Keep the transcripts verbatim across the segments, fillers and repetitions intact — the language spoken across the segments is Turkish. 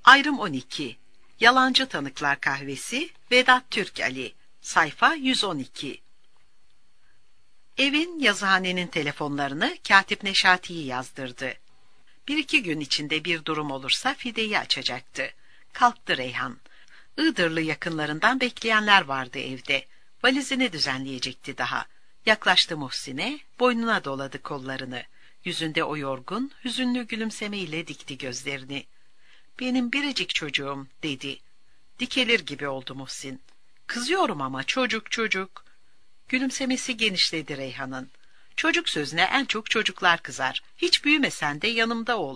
Ayrım on iki. Yalancı Tanıklar Kahvesi, Vedat Türk Ali. Sayfa yüz on iki. Evin, yazıhanenin telefonlarını Katip Neşati'yi yazdırdı. Bir iki gün içinde bir durum olursa Fide'yi açacaktı. Kalktı Reyhan. Iğdırlı yakınlarından bekleyenler vardı evde. Valizini düzenleyecekti daha. Yaklaştı Muhsin'e, boynuna doladı kollarını. Yüzünde o yorgun, hüzünlü gülümsemeyle dikti gözlerini. "Benim biricik çocuğum," dedi. Dikelir gibi oldu Muhsin. "Kızıyorum ama çocuk çocuk." Gülümsemesi genişledi Reyhan'ın. "Çocuk sözüne en çok çocuklar kızar. Hiç büyümesen de yanımda ol."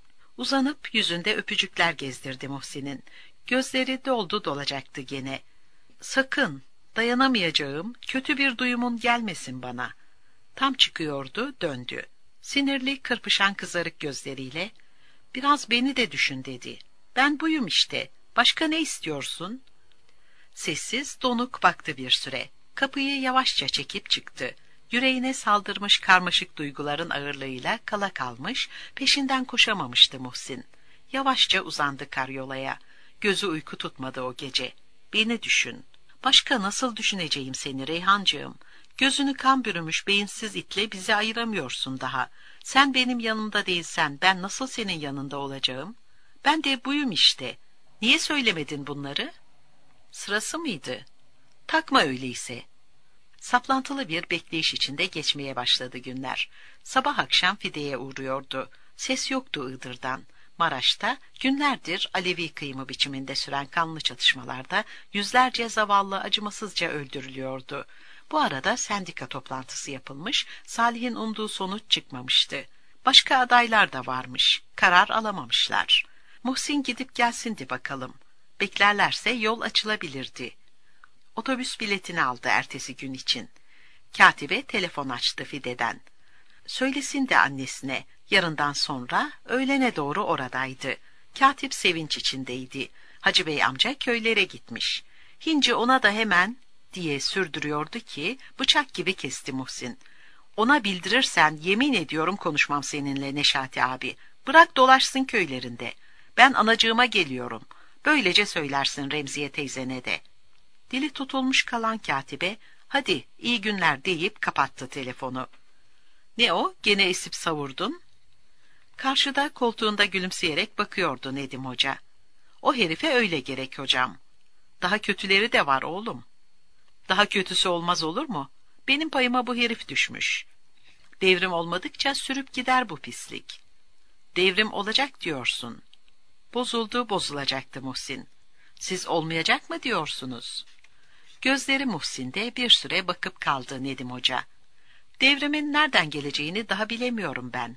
Uzanıp yüzünde öpücükler gezdirdi Muhsin'in. Gözleri doldu dolacaktı gene. "Sakın, dayanamayacağım, kötü bir duyumun gelmesin bana." Tam çıkıyordu, döndü. Sinirli, kırpışan kızarık gözleriyle, "Biraz beni de düşün," dedi. "Ben buyum işte. Başka ne istiyorsun?" Sessiz, donuk baktı bir süre. Kapıyı yavaşça çekip çıktı. Yüreğine saldırmış karmaşık duyguların ağırlığıyla kala kalmış, peşinden koşamamıştı Muhsin. Yavaşça uzandı karyolaya. Gözü uyku tutmadı o gece. "Beni düşün." "Başka nasıl düşüneceğim seni Reyhancığım? Gözünü kan bürümüş beyinsiz itle bizi ayıramıyorsun daha. Sen benim yanımda değilsen ben nasıl senin yanında olacağım? Ben de buyum işte. Niye söylemedin bunları?" "Sırası mıydı?" "Takma öyleyse." Saplantılı bir bekleyiş içinde geçmeye başladı günler. Sabah akşam Fide'ye uğruyordu. Ses yoktu Iğdır'dan. Maraş'ta günlerdir Alevi kıyımı biçiminde süren kanlı çatışmalarda yüzlerce zavallı acımasızca öldürülüyordu. Bu arada sendika toplantısı yapılmış, Salih'in umduğu sonuç çıkmamıştı. Başka adaylar da varmış, karar alamamışlar. Muhsin gidip gelsindi bakalım. Beklerlerse yol açılabilirdi. Otobüs biletini aldı ertesi gün için. Katibe telefon açtı Fide'den. Söylesin de annesine, yarından sonra öğlene doğru oradaydı. Katip sevinç içindeydi. Hacı Bey amca köylere gitmiş. Hinci ona da hemen diye sürdürüyordu ki bıçak gibi kesti Muhsin. "Ona bildirirsen yemin ediyorum konuşmam seninle Neşati abi. Bırak dolaşsın köylerinde. Ben anacığıma geliyorum. Böylece söylersin Remziye teyzene de." Dili tutulmuş kalan katibe, "Hadi iyi günler," deyip kapattı telefonu. "Ne o, gene esip savurdun?" Karşıda koltuğunda gülümseyerek bakıyordu Nedim Hoca. "O herife öyle gerek hocam. Daha kötüleri de var oğlum." "Daha kötüsü olmaz olur mu? Benim payıma bu herif düşmüş. Devrim olmadıkça sürüp gider bu pislik." "Devrim olacak diyorsun." Bozuldu bozulacaktı Muhsin. "Siz olmayacak mı diyorsunuz?" Gözleri Muhsin'de bir süre bakıp kaldı Nedim Hoca. "Devrimin nereden geleceğini daha bilemiyorum ben."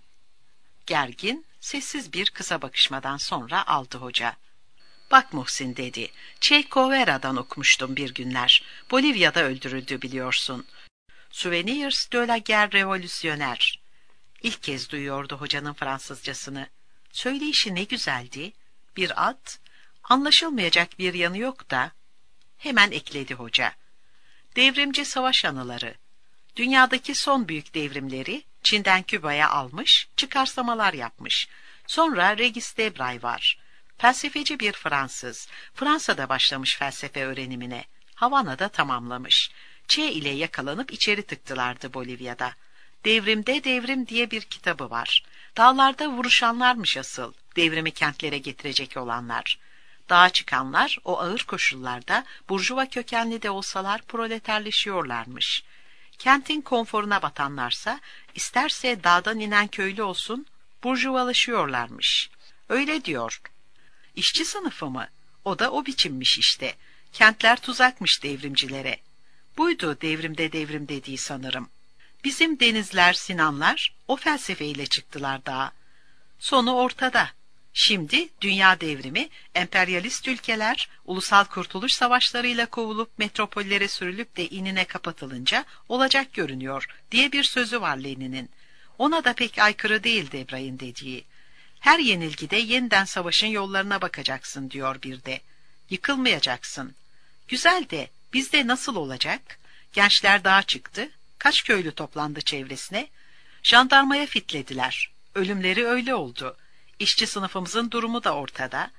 Gergin, sessiz bir kısa bakışmadan sonra aldı hoca. "Bak Muhsin," dedi. "Che Guevara'dan okumuştum bir günler. Bolivya'da öldürüldü biliyorsun. Souvenirs de la guerre révolutionnaire." İlk kez duyuyordu hocanın Fransızcasını. Söyleyişi ne güzeldi. Bir at, anlaşılmayacak bir yanı yok da. Hemen ekledi hoca. "Devrimci savaş anıları. Dünyadaki son büyük devrimleri Çin'den Küba'ya almış, çıkarsamalar yapmış. Sonra Regis Debray var. Felsefeci bir Fransız. Fransa'da başlamış felsefe öğrenimine. Havana'da tamamlamış. Che ile yakalanıp içeri tıktılardı Bolivya'da. Devrimde Devrim diye bir kitabı var. Dağlarda vuruşanlarmış asıl, devrimi kentlere getirecek olanlar. Dağa çıkanlar o ağır koşullarda burjuva kökenli de olsalar proleterleşiyorlarmış. Kentin konforuna batanlarsa isterse dağdan inen köylü olsun burjuvalaşıyorlarmış. Öyle diyor. İşçi sınıfı mı? O da o biçimmiş işte. Kentler tuzakmış devrimcilere. Buydu devrimde devrim dediği sanırım. Bizim Denizler, Sinanlar o felsefeyle çıktılar dağa. Sonu ortada. Şimdi dünya devrimi, emperyalist ülkeler ulusal kurtuluş savaşlarıyla kovulup metropollere sürülüp de inine kapatılınca olacak görünüyor diye bir sözü var Lenin'in. Ona da pek aykırı değil Debray'ın dediği. Her yenilgide yeniden savaşın yollarına bakacaksın diyor bir de. Yıkılmayacaksın. Güzel de bizde nasıl olacak? Gençler dağa çıktı. Kaç köylü toplandı çevresine? Jandarmaya fitlediler. Ölümleri öyle oldu. İşçi sınıfımızın durumu da ortada.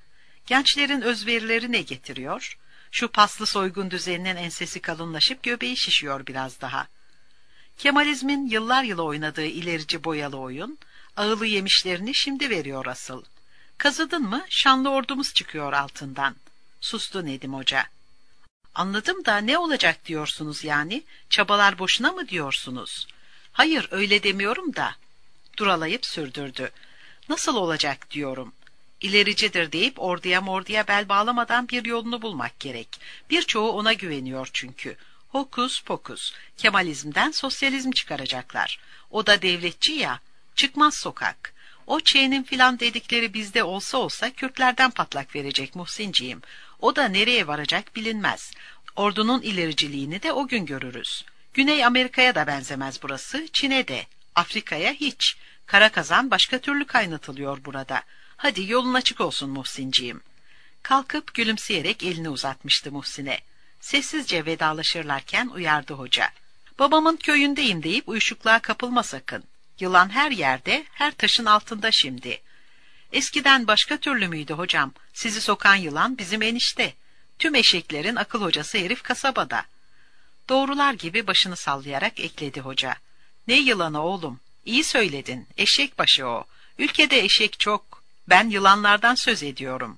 Gençlerin özverileri ne getiriyor? Şu paslı soygun düzeninin ensesi kalınlaşıp göbeği şişiyor biraz daha. Kemalizmin yıllar yılı oynadığı ilerici boyalı oyun, ağılı yemişlerini şimdi veriyor asıl. Kazıdın mı şanlı ordumuz çıkıyor altından. Sustu Nedim Hoca. Anladım da ne olacak diyorsunuz yani? Çabalar boşuna mı diyorsunuz? Hayır öyle demiyorum da. Duralayıp sürdürdü. Nasıl olacak diyorum. İlericidir deyip orduya morduya bel bağlamadan bir yolunu bulmak gerek. Birçoğu ona güveniyor çünkü. Hokus pokus. Kemalizmden sosyalizm çıkaracaklar. O da devletçi ya. Çıkmaz sokak. O Ç'nin filan dedikleri bizde olsa olsa Kürtlerden patlak verecek Muhsinciğim. O da nereye varacak bilinmez. Ordunun ilericiliğini de o gün görürüz. Güney Amerika'ya da benzemez burası, Çin'e de. Afrika'ya hiç. Kara kazan başka türlü kaynatılıyor burada. Hadi yolun açık olsun Muhsinciğim. Kalkıp gülümseyerek elini uzatmıştı Muhsin'e. Sessizce vedalaşırlarken uyardı hoca. Babamın köyündeyim deyip uyuşukluğa kapılma sakın. Yılan her yerde, her taşın altında şimdi. Eskiden başka türlü müydü hocam? Sizi sokan yılan bizim enişte. Tüm eşeklerin akıl hocası herif kasabada. Doğrular gibi başını sallayarak ekledi hoca. Ne yılanı oğlum? İyi söyledin. Eşek başı o. Ülkede eşek çok. Ben yılanlardan söz ediyorum.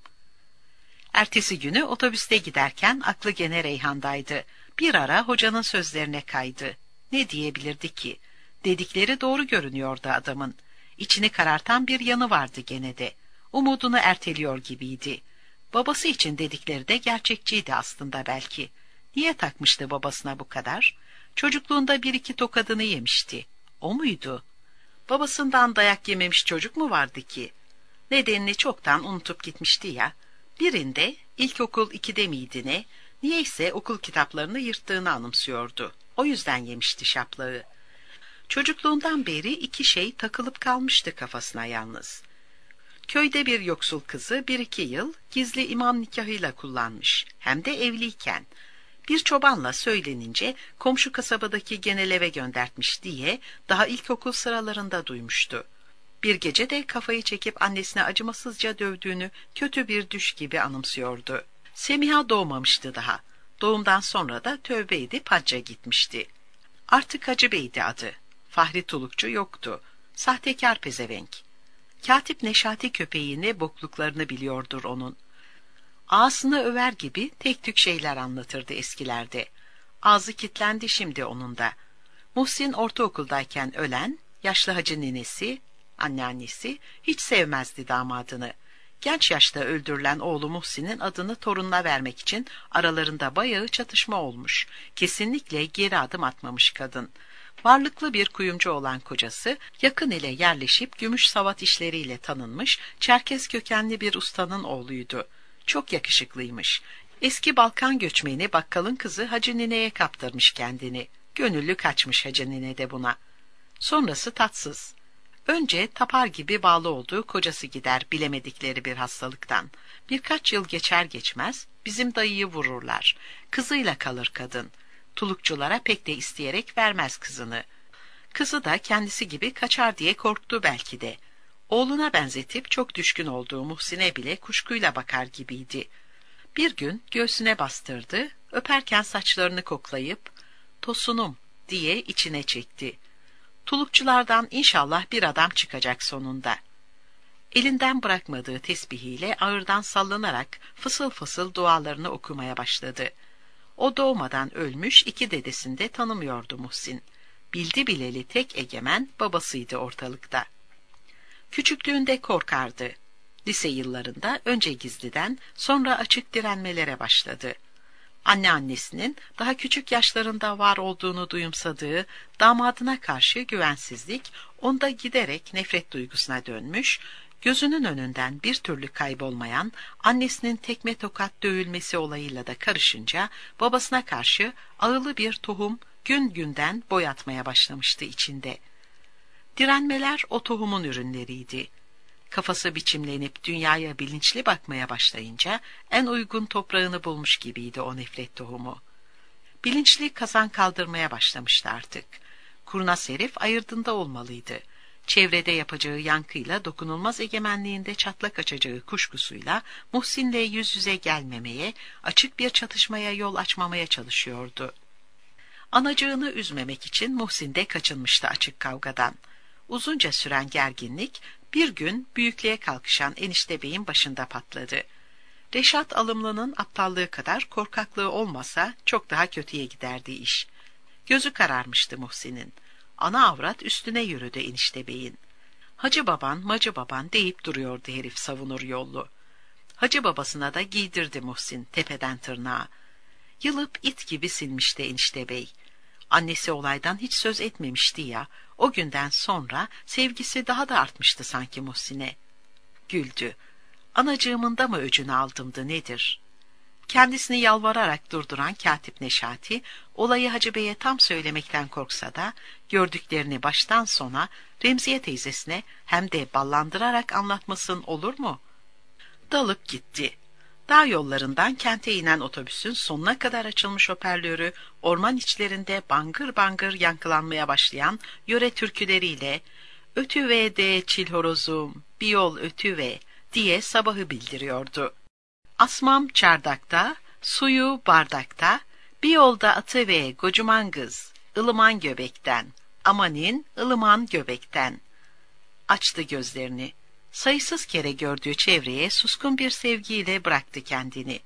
Ertesi günü otobüste giderken aklı gene Reyhan'daydı. Bir ara hocanın sözlerine kaydı. Ne diyebilirdi ki? Dedikleri doğru görünüyordu adamın. İçini karartan bir yanı vardı gene de. Umudunu erteliyor gibiydi. Babası için dedikleri de gerçekçiydi aslında belki. Niye takmıştı babasına bu kadar? Çocukluğunda bir iki tokadını yemişti. O muydu? Babasından dayak yememiş çocuk mu vardı ki? Nedenini çoktan unutup gitmişti ya. Birinde ilkokul ikide miydi ne? Niyeyse okul kitaplarını yırttığını anımsıyordu. O yüzden yemişti şaplağı. Çocukluğundan beri iki şey takılıp kalmıştı kafasına yalnız. Köyde bir yoksul kızı bir iki yıl gizli imam nikahıyla kullanmış. Hem de evliyken. Bir çobanla söylenince komşu kasabadaki genel eve göndertmiş diye daha ilkokul sıralarında duymuştu. Bir gece de kafayı çekip annesine acımasızca dövdüğünü kötü bir düş gibi anımsıyordu. Semiha doğmamıştı daha. Doğumdan sonra da tövbe edip hacca gitmişti. Artık Hacı Bey'di adı. Fahri Tulukçu yoktu. Sahtekar pezevenk. Katip Neşati köpeğini bokluklarını biliyordur onun. Ağasını över gibi tek tük şeyler anlatırdı eskilerde. Ağzı kitlendi şimdi onun da. Muhsin ortaokuldayken ölen, yaşlı hacı ninesi, anneannesi hiç sevmezdi damadını. Genç yaşta öldürülen oğlu Muhsin'in adını torununa vermek için aralarında bayağı çatışma olmuş. Kesinlikle geri adım atmamış kadın. Varlıklı bir kuyumcu olan kocası, yakın ile yerleşip gümüş savat işleriyle tanınmış, Çerkez kökenli bir ustanın oğluydu. Çok yakışıklıymış. Eski Balkan göçmeni bakkalın kızı Hacı Nine'ye kaptırmış kendini. Gönüllü kaçmış Hacı Nine de buna. Sonrası tatsız. Önce tapar gibi bağlı olduğu kocası gider bilemedikleri bir hastalıktan. Birkaç yıl geçer geçmez bizim dayıyı vururlar. Kızıyla kalır kadın. Tulukçulara pek de isteyerek vermez kızını. Kızı da kendisi gibi kaçar diye korktu belki de. Oğluna benzetip çok düşkün olduğu Muhsin'e bile kuşkuyla bakar gibiydi. Bir gün göğsüne bastırdı, öperken saçlarını koklayıp "Tosunum" diye içine çekti. Tulukçulardan inşallah bir adam çıkacak sonunda. Elinden bırakmadığı tesbihiyle ağırdan sallanarak fısıl fısıl dualarını okumaya başladı. O doğmadan ölmüş iki dedesini de tanımıyordu Muhsin. Bildi bileli tek egemen babasıydı ortalıkta. Küçüklüğünde korkardı. Lise yıllarında önce gizliden sonra açık direnmelere başladı. Anneannesinin daha küçük yaşlarında var olduğunu duyumsadığı damadına karşı güvensizlik onda giderek nefret duygusuna dönmüş, gözünün önünden bir türlü kaybolmayan annesinin tekme tokat dövülmesi olayıyla da karışınca babasına karşı ağılı bir tohum gün günden boy atmaya başlamıştı içinde. Direnmeler o tohumun ürünleriydi. Kafası biçimlenip dünyaya bilinçli bakmaya başlayınca en uygun toprağını bulmuş gibiydi o nefret tohumu. Bilinçli kazan kaldırmaya başlamıştı artık. Kurnaz herif ayırdında olmalıydı. Çevrede yapacağı yankıyla dokunulmaz egemenliğinde çatlak açacağı kuşkusuyla Muhsin'le yüz yüze gelmemeye, açık bir çatışmaya yol açmamaya çalışıyordu. Anacığını üzmemek için Muhsin de kaçınmıştı açık kavgadan. Uzunca süren gerginlik bir gün büyüklüğe kalkışan enişte beyin başında patladı. Reşat Alımlı'nın aptallığı kadar korkaklığı olmasa çok daha kötüye giderdi iş. Gözü kararmıştı Muhsin'in. Ana avrat üstüne yürüdü enişte beyin. Hacı baban, macı baban deyip duruyordu herif savunur yollu. Hacı babasına da giydirdi Muhsin tepeden tırnağa. Yılıp it gibi sinmişti enişte bey. Annesi olaydan hiç söz etmemişti ya, o günden sonra sevgisi daha da artmıştı sanki Muhsin'e. Güldü. Anacığımın da mı öcünü aldımdı nedir? Kendisini yalvararak durduran Katip Neşati, olayı Hacı Bey'e tam söylemekten korksa da, gördüklerini baştan sona Remziye teyzesine hem de ballandırarak anlatmasın olur mu? Dalıp gitti. Dağ yollarından kente inen otobüsün sonuna kadar açılmış hoparlörü, orman içlerinde bangır bangır yankılanmaya başlayan yöre türküleriyle "Ötüve de çil horozum, bir yol ötüve" diye sabahı bildiriyordu. Asmam çardakta, suyu bardakta, bir yolda atıve kocaman kız, ılıman göbekten, amanin ılıman göbekten. Açtı gözlerini. Sayısız kere gördüğü çevreye suskun bir sevgiyle bıraktı kendini.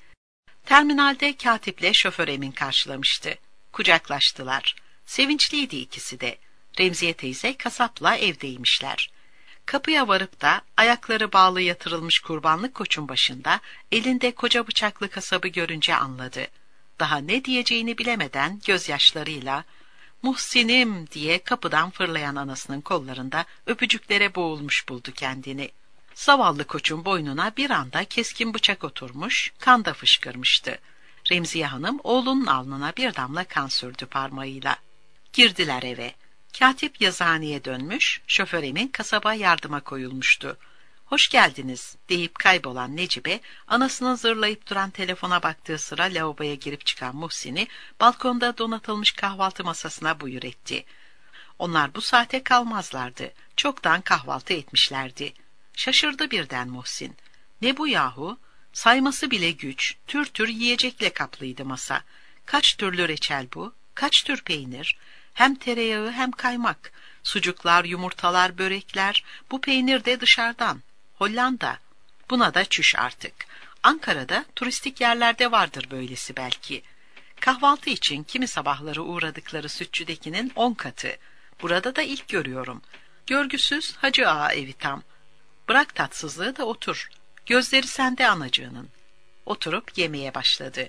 Terminalde katiple şoför Emin karşılamıştı. Kucaklaştılar. Sevinçliydi ikisi de. Remziye teyze kasapla evdeymişler. Kapıya varıp da ayakları bağlı yatırılmış kurbanlık koçun başında elinde koca bıçaklı kasabı görünce anladı. Daha ne diyeceğini bilemeden gözyaşlarıyla "Muhsin'im" diye kapıdan fırlayan anasının kollarında öpücüklere boğulmuş buldu kendini. Zavallı koçun boynuna bir anda keskin bıçak oturmuş, kan da fışkırmıştı. Remziye Hanım oğlunun alnına bir damla kan sürdü parmağıyla. Girdiler eve. Katip yazıhaneye dönmüş, şoför Emin kasaba yardıma koyulmuştu. "Hoş geldiniz" deyip kaybolan Necibe, anasının zırlayıp duran telefona baktığı sıra lavaboya girip çıkan Muhsin'i balkonda donatılmış kahvaltı masasına buyur etti. Onlar bu saate kalmazlardı. Çoktan kahvaltı etmişlerdi. Şaşırdı birden Muhsin. Ne bu yahu? Sayması bile güç, tür tür yiyecekle kaplıydı masa. Kaç türlü reçel bu, kaç tür peynir, hem tereyağı hem kaymak, sucuklar, yumurtalar, börekler, bu peynir de dışarıdan. Hollanda. Buna da çüş artık. Ankara'da turistik yerlerde vardır böylesi belki. Kahvaltı için kimi sabahları uğradıkları sütçüdekinin on katı. Burada da ilk görüyorum. Görgüsüz Hacı Ağa evi tam. Bırak tatsızlığı da otur. Gözleri sende anacığının. Oturup yemeye başladı.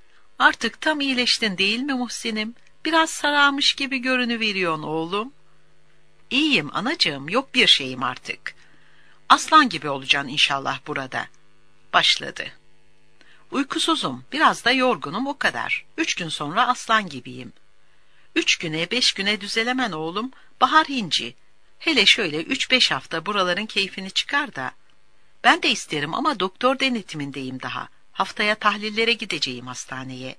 Artık tam iyileştin değil mi Muhsin'im? Biraz sararmış gibi görünüveriyorsun oğlum. İyiyim anacığım, yok bir şeyim artık. Aslan gibi olacaksın inşallah burada. Başladı. Uykusuzum, biraz da yorgunum o kadar. Üç gün sonra aslan gibiyim. Üç güne, beş güne düzelemen oğlum, bahar hinci. Hele şöyle üç beş hafta buraların keyfini çıkar da. Ben de isterim ama doktor denetimindeyim daha. Haftaya tahlillere gideceğim hastaneye.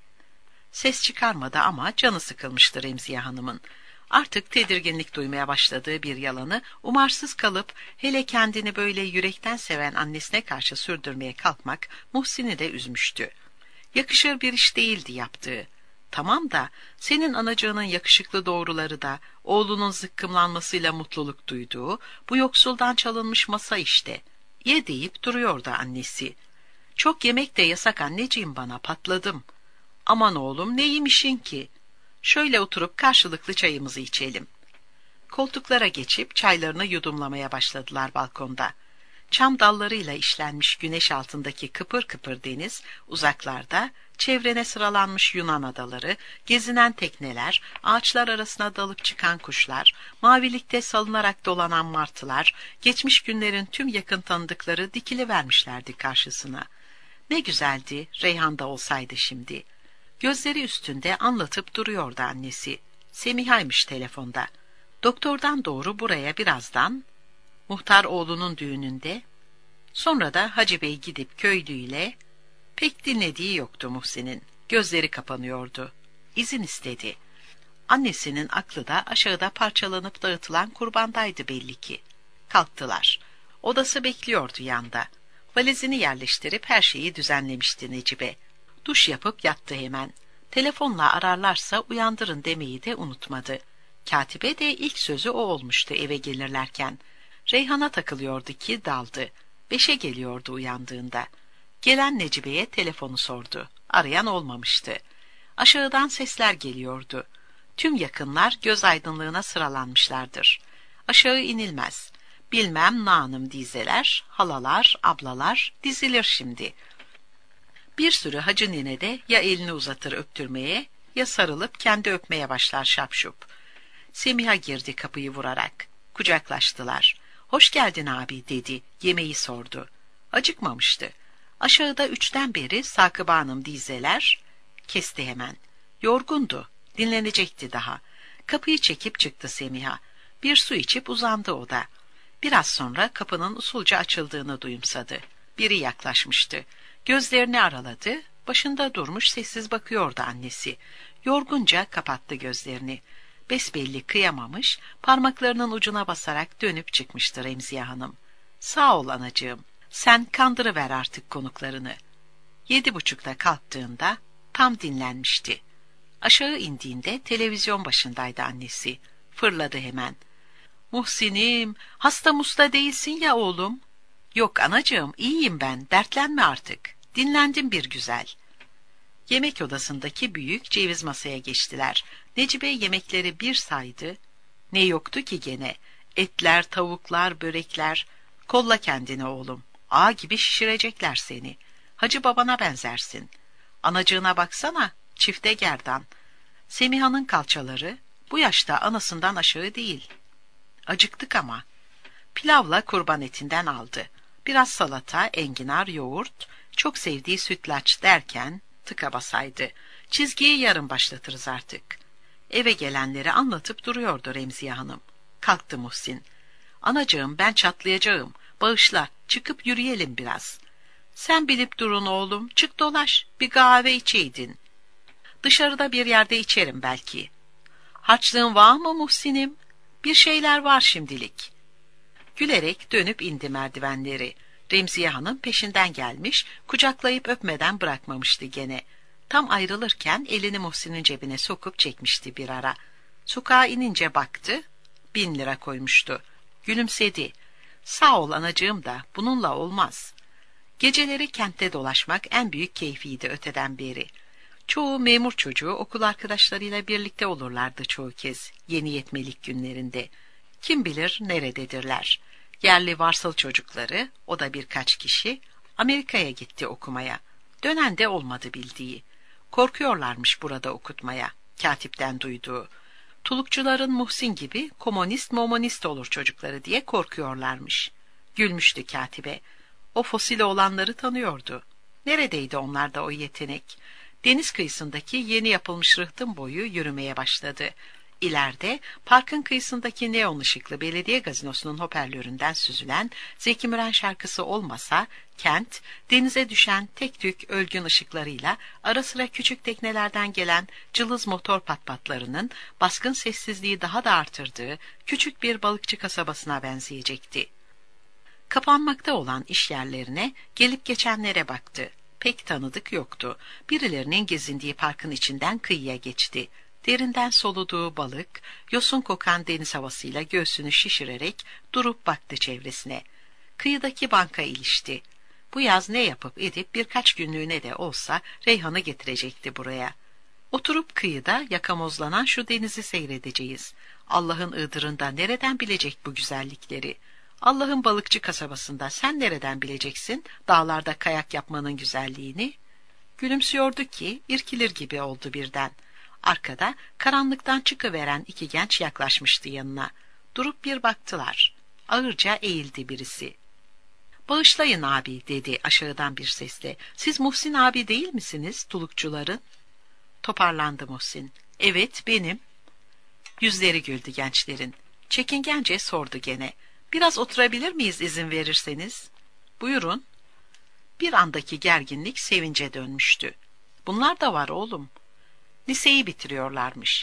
Ses çıkarmadı ama canı sıkılmıştı Remziye Hanım'ın. Artık tedirginlik duymaya başladığı bir yalanı umarsız kalıp hele kendini böyle yürekten seven annesine karşı sürdürmeye kalkmak Muhsin'i de üzmüştü. Yakışır bir iş değildi yaptığı. Tamam da senin anacığının yakışıklı doğruları da oğlunun zıkkımlanmasıyla mutluluk duyduğu bu yoksuldan çalınmış masa işte. Ye deyip duruyordu annesi. Çok yemek de yasak anneciğim bana, patladım. Aman oğlum ne yemişin ki? Şöyle oturup karşılıklı çayımızı içelim. Koltuklara geçip çaylarını yudumlamaya başladılar balkonda. Çam dallarıyla işlenmiş güneş altındaki kıpır kıpır deniz, uzaklarda çevrene sıralanmış Yunan adaları, gezinen tekneler, ağaçlar arasına dalıp çıkan kuşlar, mavilikte salınarak dolanan martılar, geçmiş günlerin tüm yakın tanıdıkları dikilivermişlerdi karşısına. Ne güzeldi Reyhan'da olsaydı şimdi. Gözleri üstünde anlatıp duruyordu annesi. Semiha'ymış telefonda. Doktordan doğru buraya birazdan, muhtar oğlunun düğününde, sonra da Hacı Bey gidip köylüyle, pek dinlediği yoktu Muhsin'in. Gözleri kapanıyordu. İzin istedi. Annesinin aklı da aşağıda parçalanıp dağıtılan kurbandaydı belli ki. Kalktılar. Odası bekliyordu yanda. Valizini yerleştirip her şeyi düzenlemişti Necibe. Duş yapıp yattı hemen. Telefonla ararlarsa uyandırın demeyi de unutmadı. Katibe de ilk sözü o olmuştu eve gelirlerken. Reyhan'a takılıyordu ki daldı. Beşe geliyordu uyandığında. Gelen Necibe'ye telefonu sordu. Arayan olmamıştı. Aşağıdan sesler geliyordu. Tüm yakınlar göz aydınlığına sıralanmışlardır. Aşağı inilmez. Bilmem nanım dizeler, halalar, ablalar dizilir şimdi. Bir sürü hacı nine de ya elini uzatır öptürmeye ya sarılıp kendi öpmeye başlar şapşup. Semiha girdi kapıyı vurarak. Kucaklaştılar. Hoş geldin abi dedi. Yemeği sordu. Acıkmamıştı. Aşağıda üçten beri Sakıp Hanım dizeler kesti hemen. Yorgundu. Dinlenecekti daha. Kapıyı çekip çıktı Semiha. Bir su içip uzandı o da. Biraz sonra kapının usulca açıldığını duyumsadı. Biri yaklaşmıştı. Gözlerini araladı. Başında durmuş sessiz bakıyordu annesi. Yorgunca kapattı gözlerini. Besbelli kıyamamış, parmaklarının ucuna basarak dönüp çıkmıştı Remziye Hanım. Sağ ol anacığım, sen kandırıver artık konuklarını. Yedi buçukta kalktığında tam dinlenmişti. Aşağı indiğinde televizyon başındaydı annesi. Fırladı hemen. Muhsin'im, hasta musta değilsin ya oğlum. Yok anacığım, iyiyim ben, dertlenme artık. Dinlendim bir güzel. Yemek odasındaki büyük ceviz masaya geçtiler. Necibe yemekleri bir saydı. Ne yoktu ki gene? Etler, tavuklar, börekler. Kolla kendini oğlum. Ağ gibi şişirecekler seni. Hacı babana benzersin. Anacığına baksana, çifte gerdan. Semiha'nın kalçaları bu yaşta anasından aşağı değil. Acıktık ama. Pilavla kurban etinden aldı. Biraz salata, enginar, yoğurt, çok sevdiği sütlaç derken tıka basaydı. Çizgiyi yarın başlatırız artık. Eve gelenleri anlatıp duruyordu Remziye Hanım. Kalktı Muhsin. Anacığım ben çatlayacağım. Bağışla, çıkıp yürüyelim biraz. Sen bilip durun oğlum, çık dolaş, bir kahve içeydin. Dışarıda bir yerde içerim belki. Harçlığın var mı Muhsin'im? Bir şeyler var şimdilik. Gülerek dönüp indi merdivenleri. Remziye Hanım peşinden gelmiş, kucaklayıp öpmeden bırakmamıştı gene. Tam ayrılırken elini Muhsin'in cebine sokup çekmişti bir ara. Sokağa inince baktı, bin lira koymuştu. Gülümsedi. Sağ ol anacığım da bununla olmaz. Geceleri kentte dolaşmak en büyük keyfiydi öteden beri. Çoğu memur çocuğu okul arkadaşlarıyla birlikte olurlardı çoğu kez yeni yetmelik günlerinde. Kim bilir nerededirler. Yerli varsıl çocukları, o da birkaç kişi, Amerika'ya gitti okumaya. Dönen de olmadı bildiği. Korkuyorlarmış burada okutmaya, katipten duyduğu. Tulukçuların Muhsin gibi komünist momonist olur çocukları diye korkuyorlarmış. Gülmüştü katibe. O fosili olanları tanıyordu. Neredeydi onlarda o yetenek? Deniz kıyısındaki yeni yapılmış rıhtım boyu yürümeye başladı. İleride parkın kıyısındaki neon ışıklı belediye gazinosunun hoparlöründen süzülen Zeki Müren şarkısı olmasa kent denize düşen tek tük ölgün ışıklarıyla ara sıra küçük teknelerden gelen cılız motor patpatlarının baskın sessizliği daha da artırdığı küçük bir balıkçı kasabasına benzeyecekti. Kapanmakta olan iş yerlerine gelip geçenlere baktı. Pek tanıdık yoktu. Birilerinin gezindiği parkın içinden kıyıya geçti. Derinden soluduğu balık, yosun kokan deniz havasıyla göğsünü şişirerek durup baktı çevresine. Kıyıdaki banka ilişti. Bu yaz ne yapıp edip birkaç günlüğüne de olsa Reyhan'ı getirecekti buraya. Oturup kıyıda yakamozlanan şu denizi seyredeceğiz. Allah'ın ığdırında nereden bilecek bu güzellikleri? Allah'ın balıkçı kasabasında sen nereden bileceksin dağlarda kayak yapmanın güzelliğini? Gülümsüyordu ki irkilir gibi oldu birden. Arkada karanlıktan çıkıveren iki genç yaklaşmıştı yanına. Durup bir baktılar. Ağırca eğildi birisi. Bağışlayın abi dedi aşağıdan bir sesle. Siz Muhsin abi değil misiniz tulukçuların? Toparlandı Muhsin. Evet benim. Yüzleri güldü gençlerin. Çekingence sordu gene. Biraz oturabilir miyiz izin verirseniz? Buyurun. Bir andaki gerginlik sevince dönmüştü. Bunlar da var oğlum. Liseyi bitiriyorlarmış.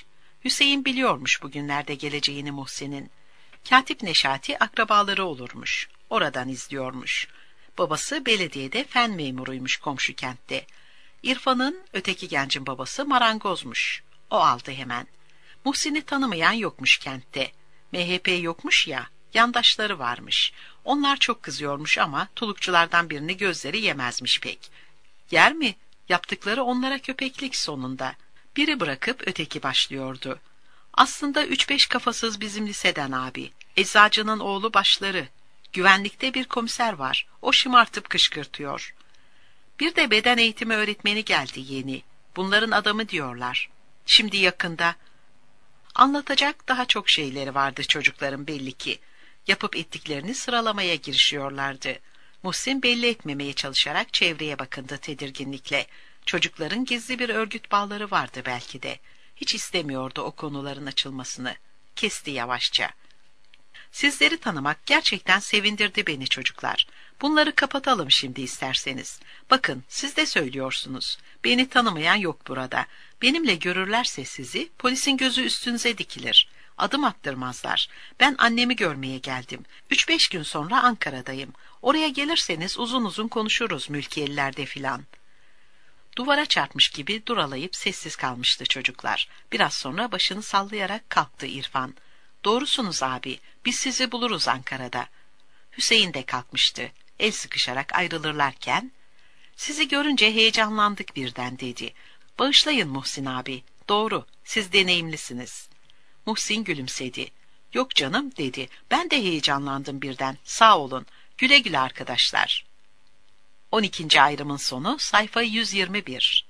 Hüseyin biliyormuş bugünlerde geleceğini Muhsin'in. Katip Neşati akrabaları olurmuş. Oradan izliyormuş. Babası belediyede fen memuruymuş komşu kentte. İrfan'ın, öteki gencin babası marangozmuş. O aldı hemen. Muhsin'i tanımayan yokmuş kentte. M H P yokmuş ya, yandaşları varmış. Onlar çok kızıyormuş ama tulukçulardan birini gözleri yemezmiş pek. Yer mi? Yaptıkları onlara köpeklik sonunda. Biri bırakıp öteki başlıyordu. Aslında üç beş kafasız bizim liseden abi. Eczacının oğlu başları. Güvenlikte bir komiser var. O şımartıp kışkırtıyor. Bir de beden eğitimi öğretmeni geldi yeni. Bunların adamı diyorlar. Şimdi yakında. Anlatacak daha çok şeyleri vardı çocukların belli ki. Yapıp ettiklerini sıralamaya girişiyorlardı. Muhsin belli etmemeye çalışarak çevreye bakındı tedirginlikle. Çocukların gizli bir örgüt bağları vardı belki de. Hiç istemiyordu o konuların açılmasını. Kesti yavaşça. Sizleri tanımak gerçekten sevindirdi beni çocuklar. Bunları kapatalım şimdi isterseniz. Bakın siz de söylüyorsunuz. Beni tanımayan yok burada. Benimle görürlerse sizi polisin gözü üstünüze dikilir. Adım attırmazlar. Ben annemi görmeye geldim. Üç beş gün sonra Ankara'dayım. Oraya gelirseniz uzun uzun konuşuruz mülkiyelilerde filan. Duvara çarpmış gibi duralayıp sessiz kalmıştı çocuklar. Biraz sonra başını sallayarak kalktı İrfan. Doğrusunuz abi, biz sizi buluruz Ankara'da. Hüseyin de kalkmıştı. El sıkışarak ayrılırlarken, sizi görünce heyecanlandık birden dedi. Bağışlayın Muhsin abi, doğru, siz deneyimlisiniz. Muhsin gülümsedi. Yok canım dedi, ben de heyecanlandım birden, sağ olun, güle güle arkadaşlar. on ikinci ayrımın sonu sayfa yüz yirmi bir.